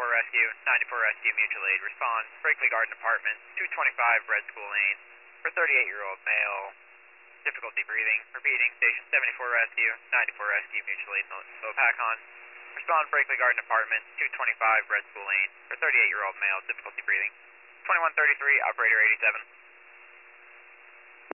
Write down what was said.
Rescue, 94 Rescue Mutual Aid. Respond, Brakely Garden Apartments, 225 Red School Lane, for 38-year-old male, difficulty breathing. Repeating, Station 74 Rescue, 94 Rescue Mutual Aid, Lopakon. Respond, Brakely Garden Apartments, 225 Red School Lane, for 38-year-old male, difficulty breathing. 2133, Operator 87.